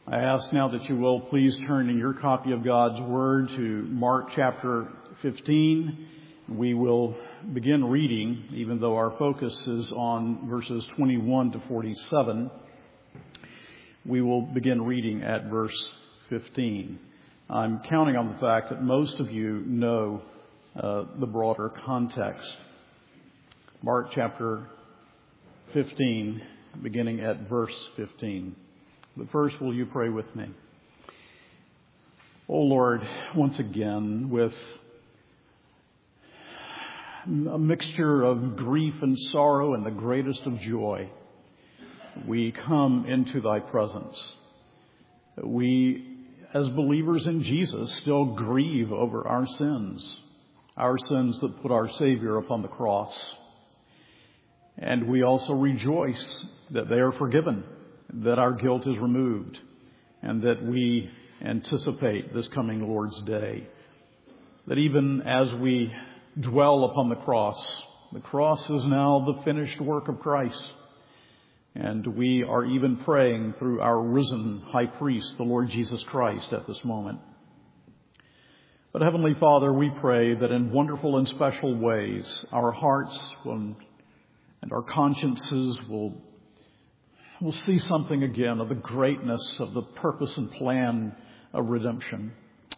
I ask now that you will please turn in your copy of God's Word to Mark chapter 15. We will begin reading, even though our focus is on verses 21 to 47. We will begin reading at verse 15. I'm counting on the fact that most of you know the broader context. Mark chapter 15, beginning at verse 15. But first, will you pray with me? Oh Lord, once again, with a mixture of grief and sorrow and the greatest of joy, we come into thy presence. We, as believers in Jesus, still grieve over our sins that put our Savior upon the cross. And we also rejoice that they are forgiven, that our guilt is removed, and that we anticipate this coming Lord's day. That even as we dwell upon the cross is now the finished work of Christ. And we are even praying through our risen high priest, the Lord Jesus Christ, at this moment. But Heavenly Father, we pray that in wonderful and special ways, our hearts and our consciences will see something again of the greatness of the purpose and plan of redemption.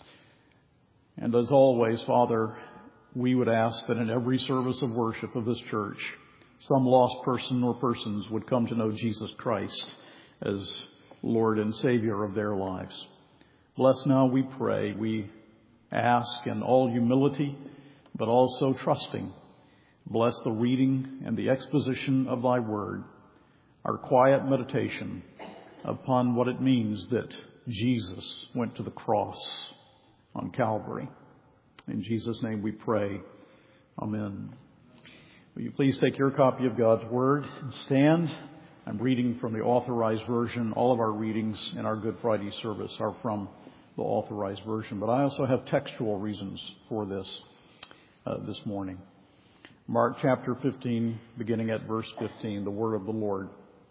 And as always, Father, we would ask that in every service of worship of this church, some lost person or persons would come to know Jesus Christ as Lord and Savior of their lives. Bless now, we pray. We ask in all humility, but also trusting. Bless the reading and the exposition of thy word, our quiet meditation upon what it means that Jesus went to the cross on Calvary. In Jesus' name we pray. Amen. Will you please take your copy of God's Word and stand? I'm reading from the Authorized Version. All of our readings in our Good Friday service are from the Authorized Version, but I also have textual reasons for this morning. Mark chapter 15, beginning at verse 15, the word of the Lord.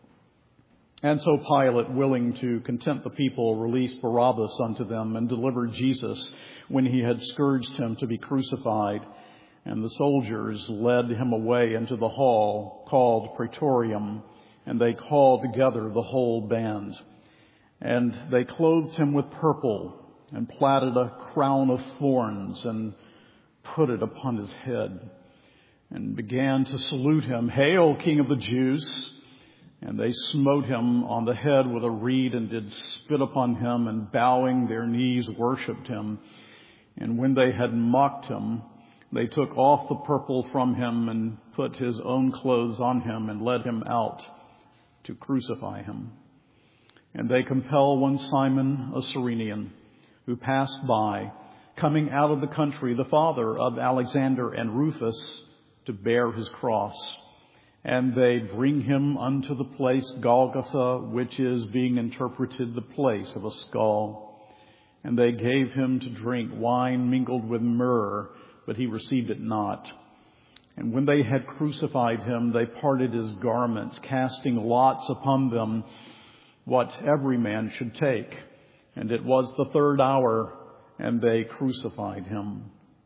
And so Pilate, willing to content the people, released Barabbas unto them and delivered Jesus when he had scourged him to be crucified. And the soldiers led him away into the hall called Praetorium, and they called together the whole band. And they clothed him with purple and platted a crown of thorns and put it upon his head and began to salute him, "Hail, King of the Jews!" And they smote him on the head with a reed and did spit upon him, and bowing their knees worshipped him. And when they had mocked him, they took off the purple from him and put his own clothes on him and led him out to crucify him. And they compel one Simon, a Cyrenian, who passed by, coming out of the country, the father of Alexander and Rufus, to bear his cross. And they bring him unto the place Golgotha, which is, being interpreted, the place of a skull. And they gave him to drink wine mingled with myrrh, but he received it not. And when they had crucified him, they parted his garments, casting lots upon them what every man should take. And it was the third hour, and they crucified him.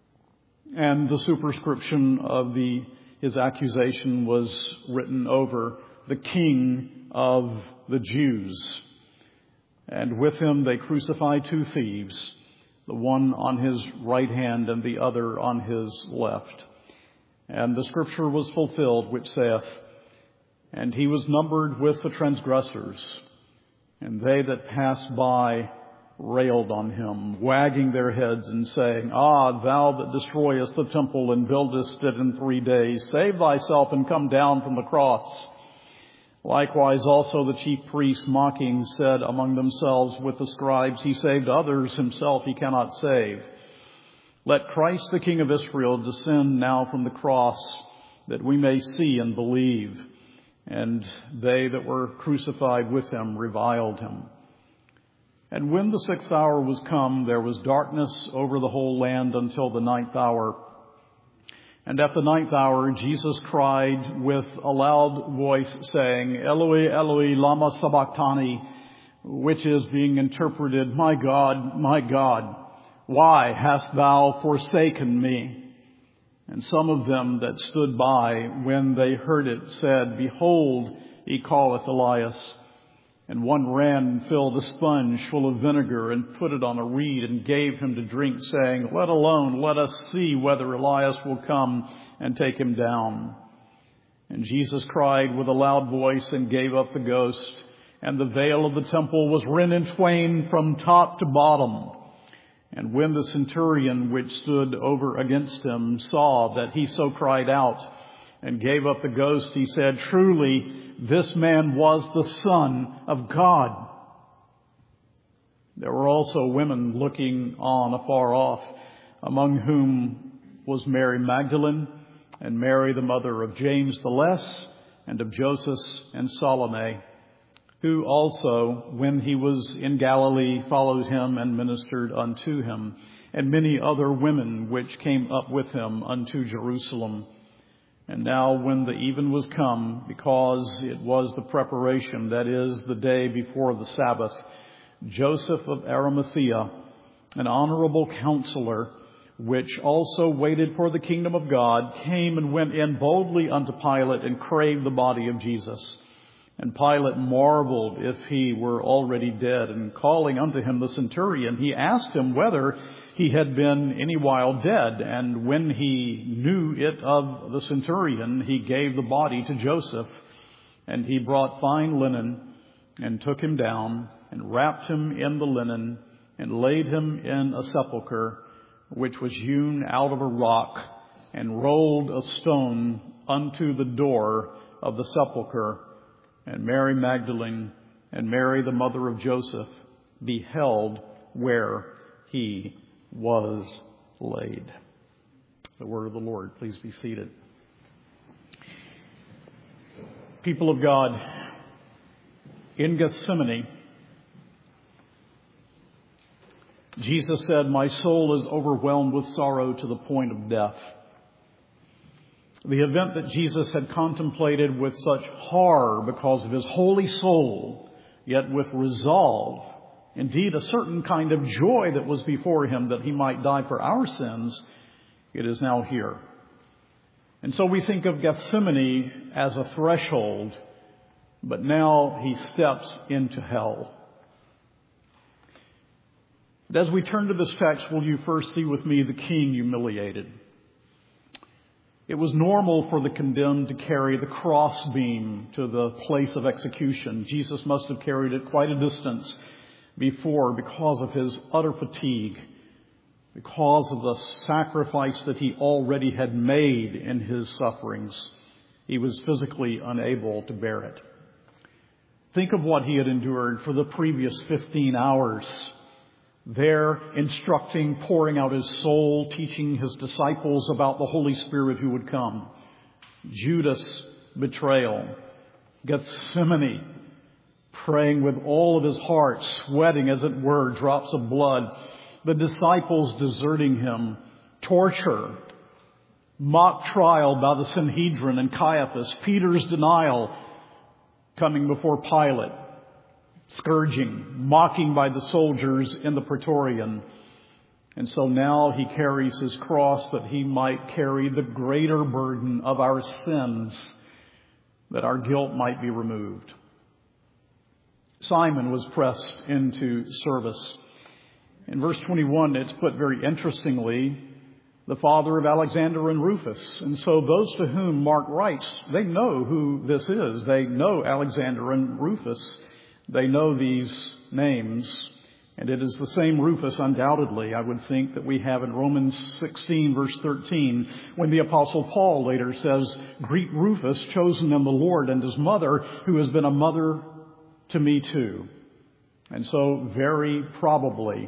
And the superscription of his accusation was written over, "The King of the Jews." And with him they crucified two thieves, the one on his right hand and the other on his left. And the scripture was fulfilled, which saith, "And he was numbered with the transgressors." And they that passed by railed on him, wagging their heads and saying, "Ah, thou that destroyest the temple and buildest it in 3 days, save thyself and come down from the cross." Likewise also the chief priests, mocking, said among themselves with the scribes, "He saved others, himself he cannot save. Let Christ the King of Israel descend now from the cross, that we may see and believe." And they that were crucified with him reviled him. And when the 6th hour was come, there was darkness over the whole land until the 9th hour. And at the 9th hour, Jesus cried with a loud voice, saying, "Eloi, Eloi, lama sabachthani," which is being interpreted, my God, why hast thou forsaken me? And some of them that stood by, when they heard it, said, Behold, he calleth Elias. And one ran and filled a sponge full of vinegar and put it on a reed and gave him to drink, saying, Let alone, let us see whether Elias will come and take him down. And Jesus cried with a loud voice and gave up the ghost. And the veil of the temple was rent in twain from top to bottom. And when the centurion which stood over against him saw that he so cried out and gave up the ghost, he said, Truly, this man was the Son of God. There were also women looking on afar off, among whom was Mary Magdalene, and Mary the mother of James the Less, and of Joseph and Salome, who also, when he was in Galilee, followed him and ministered unto him, and many other women which came up with him unto Jerusalem. And now when the even was come, because it was the preparation, that is, the day before the Sabbath, Joseph of Arimathea, an honorable counselor, which also waited for the kingdom of God, came and went in boldly unto Pilate and craved the body of Jesus. And Pilate marveled if he were already dead, and calling unto him the centurion, he asked him whether he had been any while dead. And when he knew it of the centurion, he gave the body to Joseph. And he brought fine linen and took him down and wrapped him in the linen and laid him in a sepulchre which was hewn out of a rock, and rolled a stone unto the door of the sepulchre. And Mary Magdalene and Mary the mother of Joseph beheld where he was laid. The word of the Lord. Please be seated. People of God, in Gethsemane, Jesus said, My soul is overwhelmed with sorrow to the point of death. The event that Jesus had contemplated with such horror because of his holy soul, yet with resolve, indeed a certain kind of joy that was before him that he might die for our sins, it is now here. And so we think of Gethsemane as a threshold, but now he steps into hell. But as we turn to this text, will you first see with me the king humiliated? It was normal for the condemned to carry the crossbeam to the place of execution. Jesus must have carried it quite a distance before because of his utter fatigue, because of the sacrifice that he already had made in his sufferings. He was physically unable to bear it. Think of what he had endured for the previous 15 hours. There, instructing, pouring out his soul, teaching his disciples about the Holy Spirit who would come. Judas' betrayal. Gethsemane, praying with all of his heart, sweating, as it were, drops of blood. The disciples deserting him. Torture. Mock trial by the Sanhedrin and Caiaphas. Peter's denial coming before Pilate. Scourging, mocking by the soldiers in the Praetorian. And so now he carries his cross that he might carry the greater burden of our sins, that our guilt might be removed. Simon was pressed into service. In verse 21, it's put very interestingly, the father of Alexander and Rufus. And so those to whom Mark writes, they know who this is. They know Alexander and Rufus. They know these names, and it is the same Rufus, undoubtedly, I would think, that we have in Romans 16, verse 13, when the Apostle Paul later says, Greet Rufus, chosen in the Lord, and his mother, who has been a mother to me too. And so, very probably,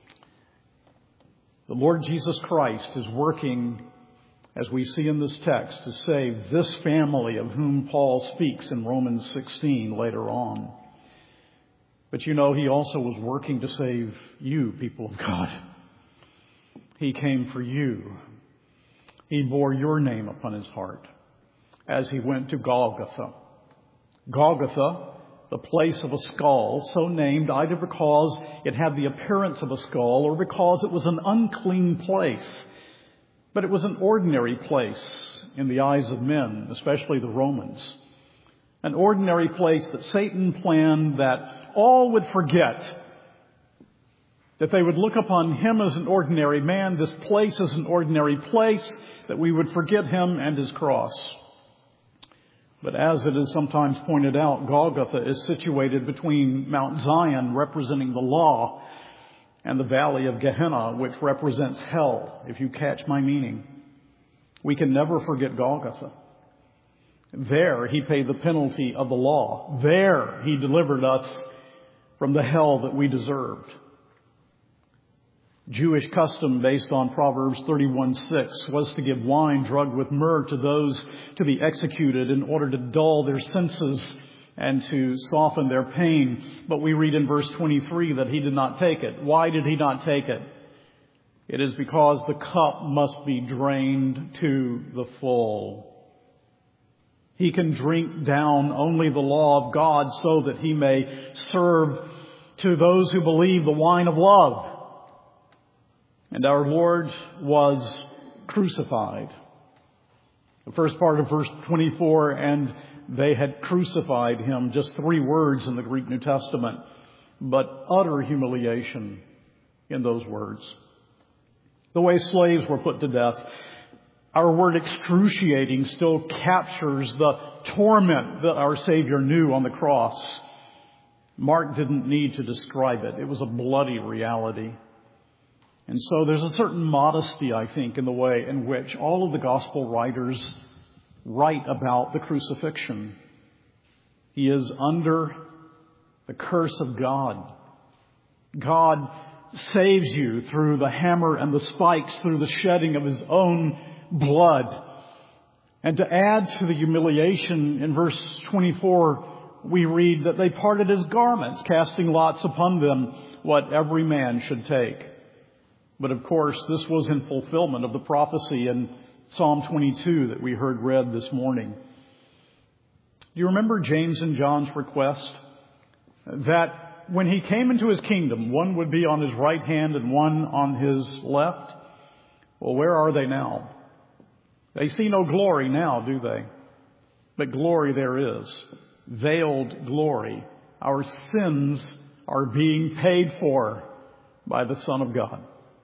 the Lord Jesus Christ is working, as we see in this text, to save this family of whom Paul speaks in Romans 16 later on. But you know, he also was working to save you, people of God. He came for you. He bore your name upon his heart as he went to Golgotha. Golgotha, the place of a skull, so named either because it had the appearance of a skull or because it was an unclean place. But it was an ordinary place in the eyes of men, especially the Romans. An ordinary place that Satan planned that all would forget, that they would look upon him as an ordinary man, this place as an ordinary place, that we would forget him and his cross. But as it is sometimes pointed out, Golgotha is situated between Mount Zion, representing the law, and the valley of Gehenna, which represents hell, if you catch my meaning. We can never forget Golgotha. There he paid the penalty of the law. There he delivered us from the hell that we deserved. Jewish custom based on Proverbs 31:6 was to give wine drugged with myrrh to those to be executed in order to dull their senses and to soften their pain. But we read in verse 23 that he did not take it. Why did he not take it? It is because the cup must be drained to the full. He can drink down only the law of God so that he may serve to those who believe the wine of love. And our Lord was crucified. The first part of verse 24, and they had crucified him, just 3 words in the Greek New Testament, but utter humiliation in those words. The way slaves were put to death, our word excruciating still captures the torment that our Savior knew on the cross. Mark didn't need to describe it. It was a bloody reality. And so there's a certain modesty, I think, in the way in which all of the gospel writers write about the crucifixion. He is under the curse of God. God saves you through the hammer and the spikes, through the shedding of his own blood. And to add to the humiliation, in verse 24, we read that they parted his garments, casting lots upon them what every man should take. But of course, this was in fulfillment of the prophecy in Psalm 22 that we heard read this morning. Do you remember James and John's request that when he came into his kingdom, one would be on his right hand and one on his left? Well, where are they now? They see no glory now, do they? But glory there is. Veiled glory. Our sins are being paid for by the Son of God.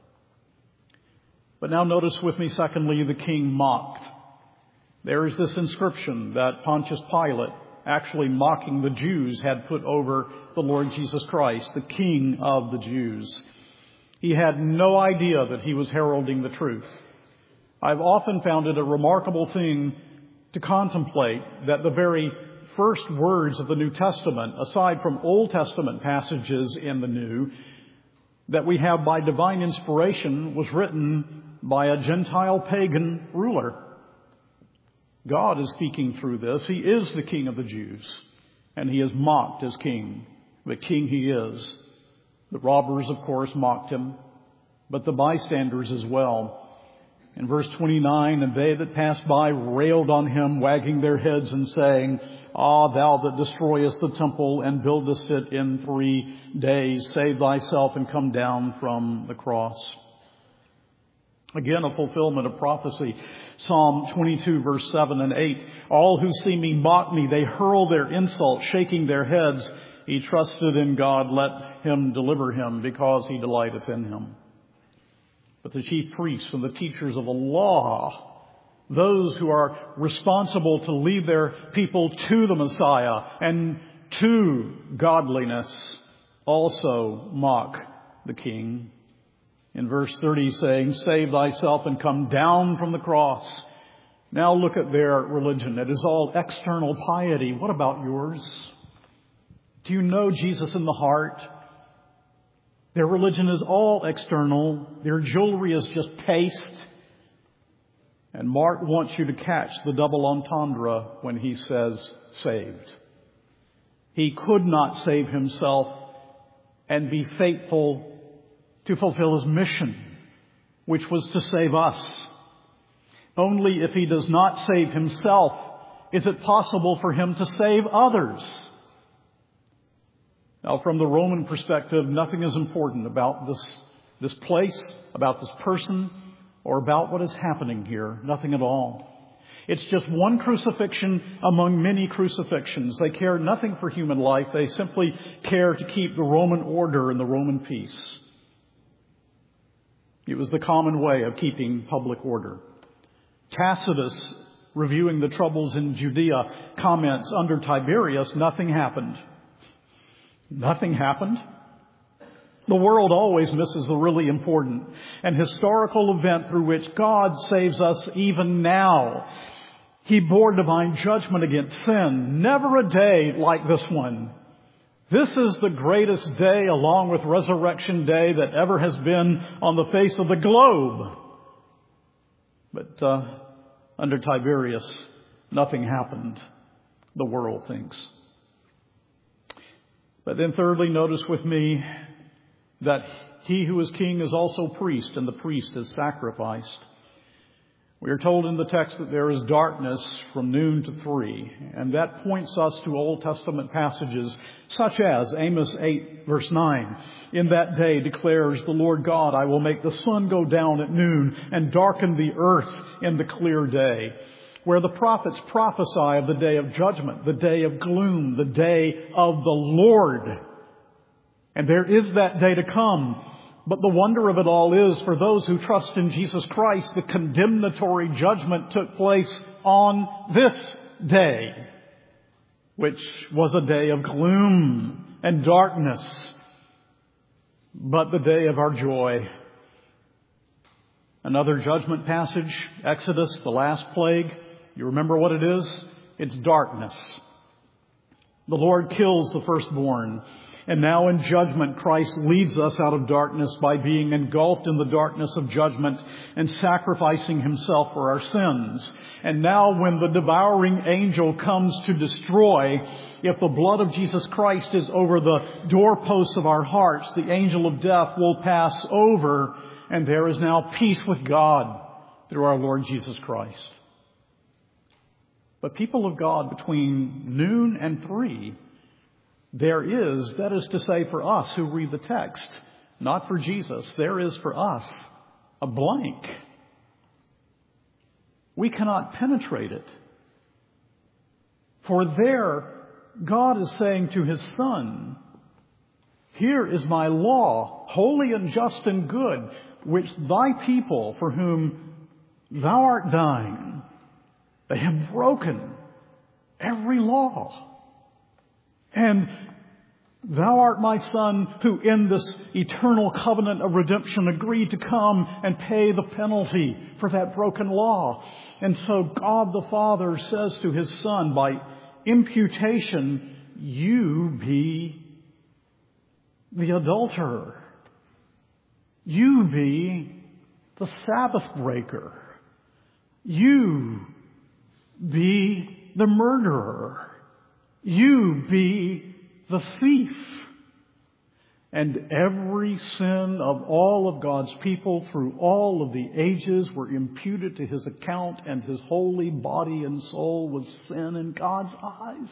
But now notice with me, secondly, the king mocked. There is this inscription that Pontius Pilate, actually mocking the Jews, had put over the Lord Jesus Christ, the King of the Jews. He had no idea that he was heralding the truth. I've often found it a remarkable thing to contemplate that the very first words of the New Testament, aside from Old Testament passages in the New, that we have by divine inspiration was written by a Gentile pagan ruler. God is speaking through this. He is the King of the Jews, and he is mocked as king. But king he is. The robbers, of course, mocked him, but the bystanders as well. In verse 29, and they that passed by railed on him, wagging their heads and saying, Ah, thou that destroyest the temple and buildest it in 3 days, save thyself and come down from the cross. Again, a fulfillment of prophecy. Psalm 22, verse 7 and 8. All who see me mock me. They hurl their insults, shaking their heads. He trusted in God. Let him deliver him, because he delighteth in him. But the chief priests and the teachers of the law, those who are responsible to lead their people to the Messiah and to godliness, also mock the king. In verse 30 saying, save thyself and come down from the cross. Now look at their religion. It is all external piety. What about yours? Do you know Jesus in the heart? Their religion is all external. Their jewelry is just paste. And Mark wants you to catch the double entendre when he says saved. He could not save himself and be faithful to fulfill his mission, which was to save us. Only if he does not save himself is it possible for him to save others. Now, from the Roman perspective, nothing is important about this place, about this person, or about what is happening here. Nothing at all. It's just one crucifixion among many crucifixions. They care nothing for human life. They simply care to keep the Roman order and the Roman peace. It was the common way of keeping public order. Tacitus, reviewing the troubles in Judea, comments, under Tiberius, nothing happened. Nothing happened. The world always misses the really important and historical event through which God saves us even now. He bore divine judgment against sin. Never a day like this one. This is the greatest day, along with Resurrection Day, that ever has been on the face of the globe. But under Tiberius, nothing happened, the world thinks. But then thirdly, notice with me that he who is king is also priest, and the priest is sacrificed. We are told in the text that there is darkness from noon to 3, and that points us to Old Testament passages such as Amos 8, verse 9. In that day declares the Lord God, I will make the sun go down at noon and darken the earth in the clear day. Where the prophets prophesy of the day of judgment, the day of gloom, the day of the Lord. And there is that day to come. But the wonder of it all is, for those who trust in Jesus Christ, the condemnatory judgment took place on this day, which was a day of gloom and darkness, but the day of our joy. Another judgment passage, Exodus, the last plague. You remember what it is? It's darkness. The Lord kills the firstborn. And now in judgment, Christ leads us out of darkness by being engulfed in the darkness of judgment and sacrificing himself for our sins. And now when the devouring angel comes to destroy, if the blood of Jesus Christ is over the doorposts of our hearts, the angel of death will pass over, and there is now peace with God through our Lord Jesus Christ. But people of God, between noon and 3, there is, that is to say for us who read the text, not for Jesus, there is for us a blank. We cannot penetrate it. For there, God is saying to his Son, here is my law, holy and just and good, which thy people for whom thou art dying, they have broken every law. And thou art my Son, who in this eternal covenant of redemption agreed to come and pay the penalty for that broken law. And so God the Father says to his Son, by imputation, you be the adulterer. You be the Sabbath breaker. You be the murderer. You be the thief. And every sin of all of God's people through all of the ages were imputed to his account, and his holy body and soul was sin in God's eyes.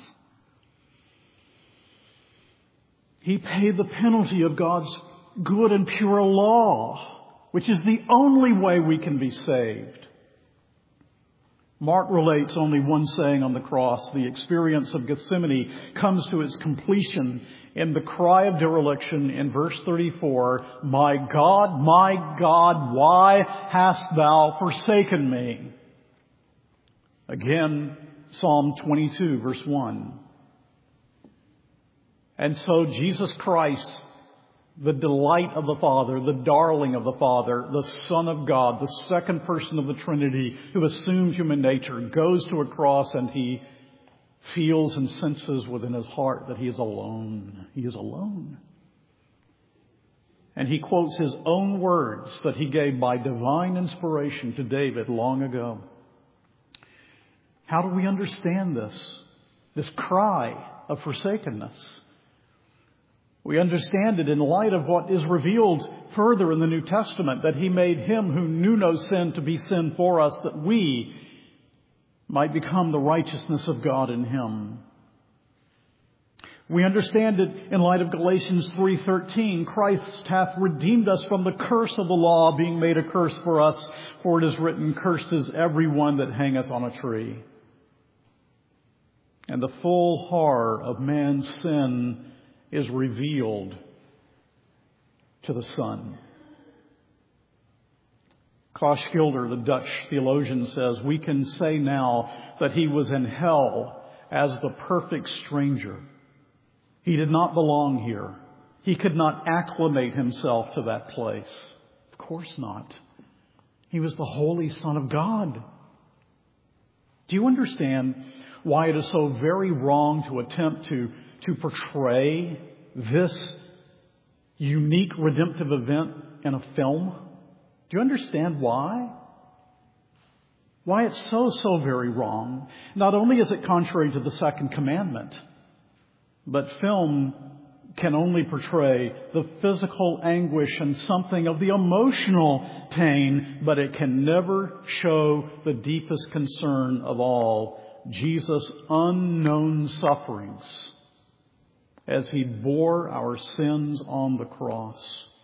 He paid the penalty of God's good and pure law, which is the only way we can be saved. Mark relates only one saying on the cross. The experience of Gethsemane comes to its completion in the cry of dereliction in verse 34, my God, why hast thou forsaken me? Again, Psalm 22, verse 1. And so Jesus Christ, the delight of the Father, the darling of the Father, the Son of God, the second person of the Trinity who assumed human nature, goes to a cross and he feels and senses within his heart that he is alone. He is alone. And he quotes his own words that he gave by divine inspiration to David long ago. How do we understand this cry of forsakenness? We understand it in light of what is revealed further in the New Testament, that he made him who knew no sin to be sin for us, that we might become the righteousness of God in him. We understand it in light of Galatians 3:13. Christ hath redeemed us from the curse of the law, being made a curse for us. For it is written, cursed is every one that hangeth on a tree. And the full horror of man's sin is revealed to the Son. Klaus Schilder, the Dutch theologian, says, we can say now that he was in hell as the perfect stranger. He did not belong here. He could not acclimate himself to that place. Of course not. He was the Holy Son of God. Do you understand why it is so very wrong to attempt to portray this unique redemptive event in a film? Do you understand why? Why it's so very wrong. Not only is it contrary to the second commandment, but film can only portray the physical anguish and something of the emotional pain, but it can never show the deepest concern of all, Jesus' unknown sufferings as he bore our sins on the cross.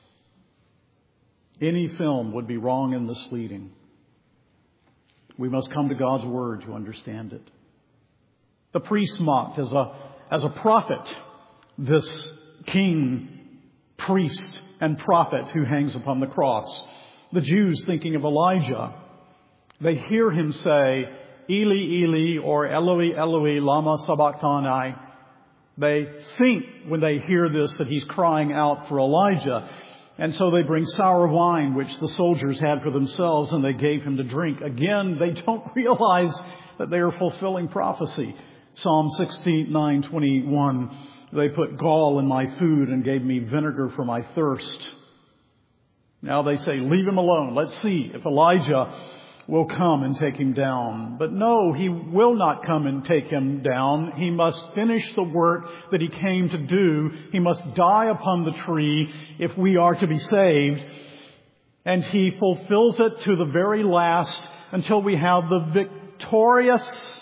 Any film would be wrong and misleading. We must come to God's Word to understand it. The priest mocked as a prophet this king, priest, and prophet who hangs upon the cross. The Jews, thinking of Elijah, they hear him say, Eli, Eli, or Eloi, Eloi, lama sabachthani. They think when they hear this that he's crying out for Elijah. And so they bring sour wine, which the soldiers had for themselves, and they gave him to drink. Again, they don't realize that they are fulfilling prophecy. Psalm 69:21, they put gall in my food and gave me vinegar for my thirst. Now they say, leave him alone. Let's see if Elijah will come and take him down. But no, he will not come and take him down. He must finish the work that he came to do. He must die upon the tree if we are to be saved. And he fulfills it to the very last until we have the victorious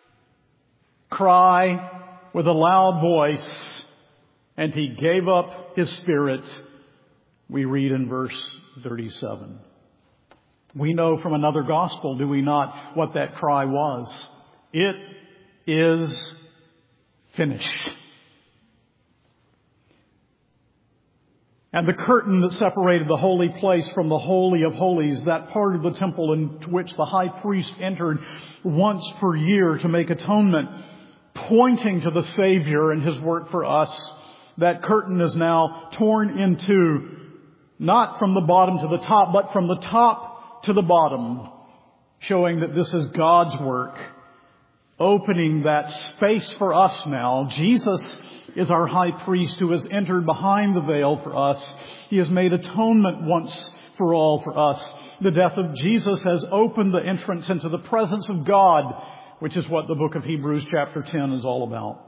cry with a loud voice, and he gave up his spirit, we read in verse 37. We know from another gospel, do we not, what that cry was? It is finished. And the curtain that separated the holy place from the Holy of Holies, that part of the temple into which the high priest entered once per year to make atonement, pointing to the Savior and his work for us, that curtain is now torn in two, not from the bottom to the top, but from the top to the bottom, showing that this is God's work, opening that space for us now. Jesus is our high priest who has entered behind the veil for us. He has made atonement once for all for us. The death of Jesus has opened the entrance into the presence of God, which is what the book of Hebrews chapter 10 is all about.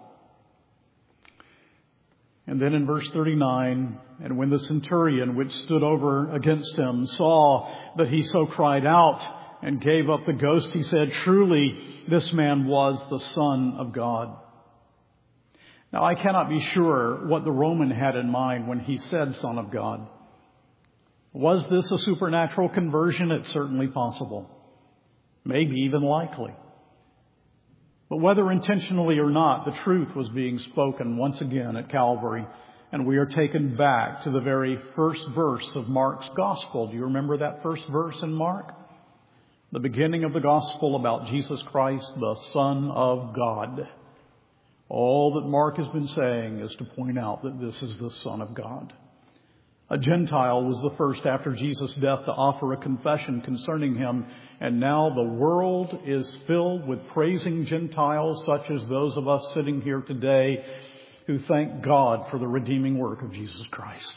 And then in verse 39, and when the centurion which stood over against him saw that he so cried out and gave up the ghost, he said, truly this man was the Son of God. Now I cannot be sure what the Roman had in mind when he said Son of God. Was this a supernatural conversion? It's certainly possible. Maybe even likely. But whether intentionally or not, the truth was being spoken once again at Calvary. And we are taken back to the very first verse of Mark's gospel. Do you remember that first verse in Mark? The beginning of the gospel about Jesus Christ, the Son of God. All that Mark has been saying is to point out that this is the Son of God. A Gentile was the first after Jesus' death to offer a confession concerning him. And now the world is filled with praising Gentiles such as those of us sitting here today who thank God for the redeeming work of Jesus Christ.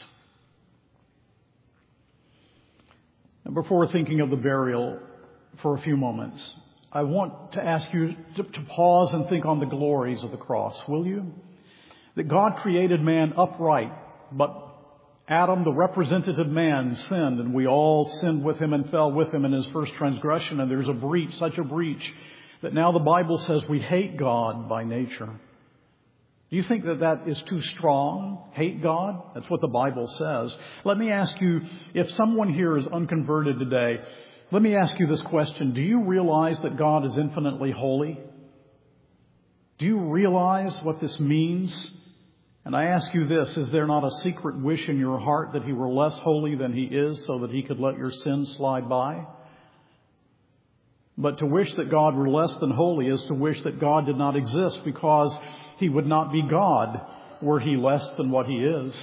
And before thinking of the burial for a few moments, I want to ask you to pause and think on the glories of the cross, will you? That God created man upright, but Adam, the representative man, sinned, and we all sinned with him and fell with him in his first transgression. And there's a breach, such a breach, that now the Bible says we hate God by nature. Do you think that that is too strong? Hate God? That's what the Bible says. Let me ask you, if someone here is unconverted today, let me ask you this question. Do you realize that God is infinitely holy? Do you realize what this means? And I ask you this, is there not a secret wish in your heart that He were less holy than He is so that He could let your sins slide by? But to wish that God were less than holy is to wish that God did not exist, because He would not be God were He less than what He is.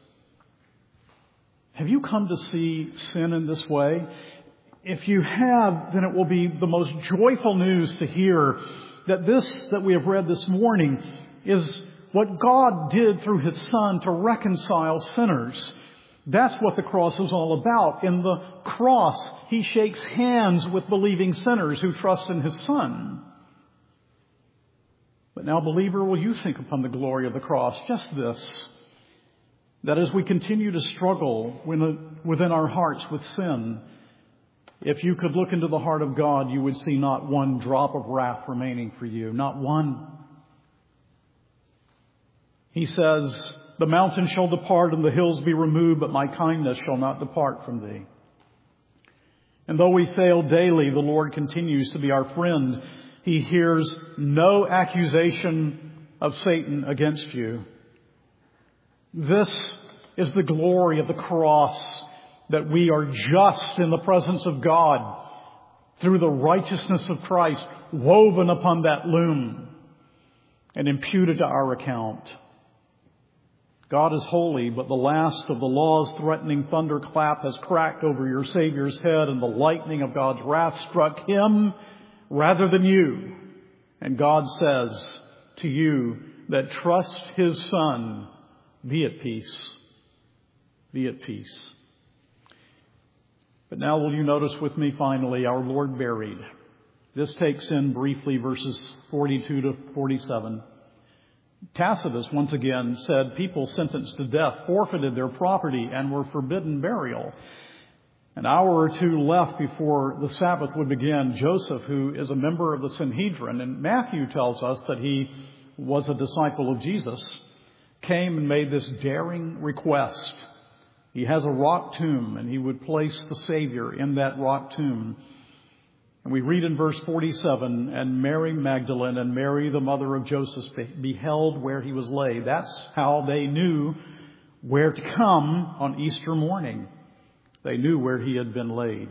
Have you come to see sin in this way? If you have, then it will be the most joyful news to hear that this that we have read this morning is what God did through His Son to reconcile sinners. That's what the cross is all about. In the cross, He shakes hands with believing sinners who trust in His Son. But now, believer, will you think upon the glory of the cross? Just this, that as we continue to struggle within our hearts with sin, if you could look into the heart of God, you would see not one drop of wrath remaining for you. Not one. He says, the mountains shall depart and the hills be removed, but my kindness shall not depart from thee. And though we fail daily, the Lord continues to be our friend. He hears no accusation of Satan against you. This is the glory of the cross, that we are just in the presence of God through the righteousness of Christ woven upon that loom and imputed to our account. God is holy, but the last of the law's threatening thunderclap has cracked over your Savior's head, and the lightning of God's wrath struck Him rather than you. And God says to you that trust His Son, be at peace. Be at peace. But now will you notice with me finally our Lord buried. This takes in briefly verses 42 to 47. Tacitus once again said people sentenced to death forfeited their property and were forbidden burial. An hour or two left before the Sabbath would begin, Joseph, who is a member of the Sanhedrin, and Matthew tells us that he was a disciple of Jesus, came and made this daring request. He has a rock tomb, and he would place the Savior in that rock tomb. And we read in verse 47, and Mary Magdalene and Mary, the mother of Joseph, beheld where he was laid. That's how they knew where to come on Easter morning. They knew where he had been laid.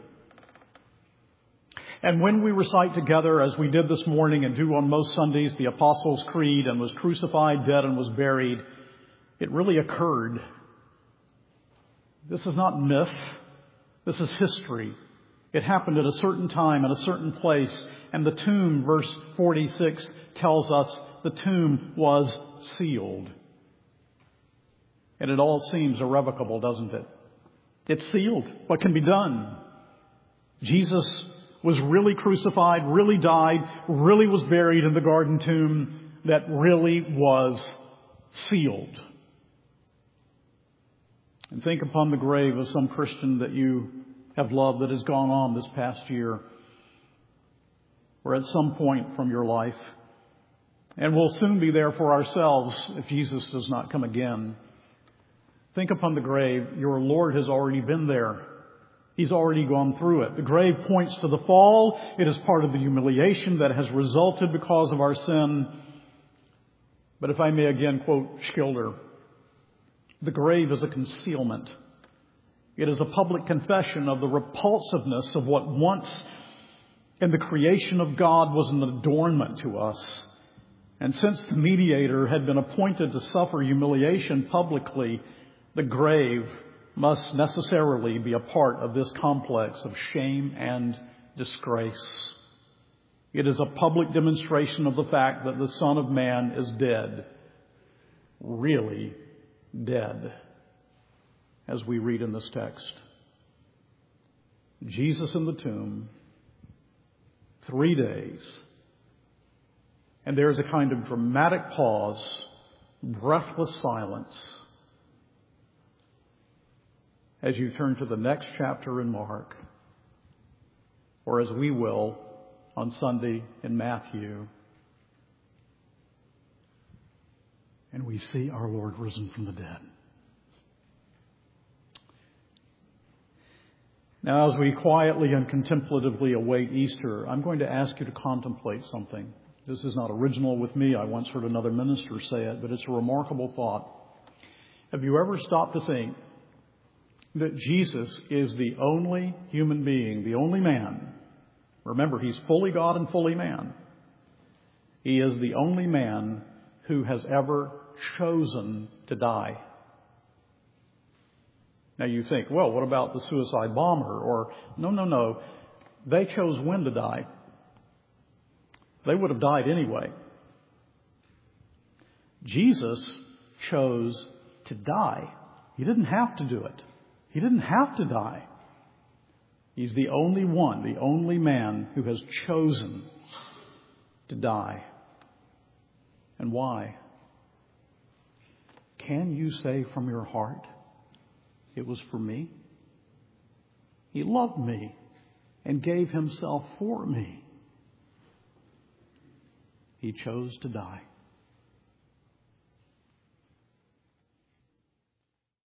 And when we recite together, as we did this morning and do on most Sundays, the Apostles' Creed, and was crucified, dead, and was buried, it really occurred. This is not myth. This is history. It happened at a certain time, in a certain place. And the tomb, verse 46, tells us the tomb was sealed. And it all seems irrevocable, doesn't it? It's sealed. What can be done? Jesus was really crucified, really died, really was buried in the garden tomb that really was sealed. And think upon the grave of some Christian that you have loved that has gone on this past year, or at some point from your life, and will soon be there for ourselves if Jesus does not come again. Think upon the grave. Your Lord has already been there. He's already gone through it. The grave points to the fall. It is part of the humiliation that has resulted because of our sin. But if I may again quote Schilder, the grave is a concealment. It is a public confession of the repulsiveness of what once in the creation of God was an adornment to us. And since the mediator had been appointed to suffer humiliation publicly, the grave must necessarily be a part of this complex of shame and disgrace. It is a public demonstration of the fact that the Son of Man is dead, really dead, as we read in this text. Jesus in the tomb, 3 days, and there's a kind of dramatic pause, breathless silence, as you turn to the next chapter in Mark, or as we will on Sunday in Matthew. and we see our Lord risen from the dead. Now, as we quietly and contemplatively await Easter, I'm going to ask you to contemplate something. This is not original with me. I once heard another minister say it, but it's a remarkable thought. Have you ever stopped to think that Jesus is the only human being, the only man? Remember, he's fully God and fully man. He is the only man who has ever chosen to die. Now you think, well, what about the suicide bomber? Or, no. They chose when to die. They would have died anyway. Jesus chose to die. He didn't have to do it. He didn't have to die. He's the only one, the only man who has chosen to die. And why? Can you say from your heart, it was for me? He loved me and gave himself for me. He chose to die.